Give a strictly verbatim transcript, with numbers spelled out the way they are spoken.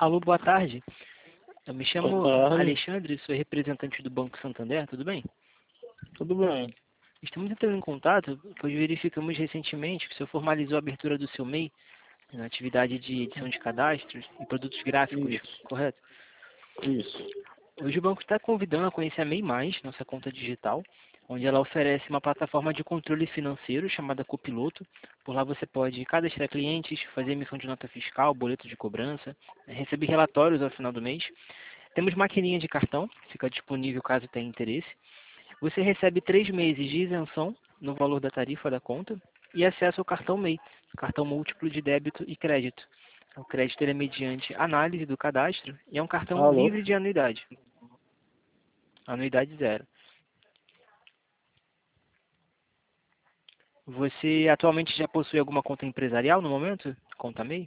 Alô, boa tarde. Eu me Boa chamo tarde. Alexandre, sou representante do Banco Santander, tudo bem? Tudo bem? Estamos entrando em contato, pois verificamos recentemente que o senhor formalizou a abertura do seu M E I na atividade de edição de cadastros e produtos gráficos, Isso, correto? isso. Hoje o banco está convidando a conhecer a M E I Mais, nossa conta digital, onde ela oferece uma plataforma de controle financeiro chamada Copiloto. Por lá você pode cadastrar clientes, fazer emissão de nota fiscal, boleto de cobrança, receber relatórios ao final do mês. Temos maquininha de cartão, fica disponível caso tenha interesse. Você recebe três meses de isenção no valor da tarifa da conta e acesso ao cartão M E I, cartão múltiplo de débito e crédito. O crédito ele é mediante análise do cadastro e é um cartão Alô? livre de anuidade, anuidade zero. Você atualmente já possui alguma conta empresarial no momento? Conta M E I?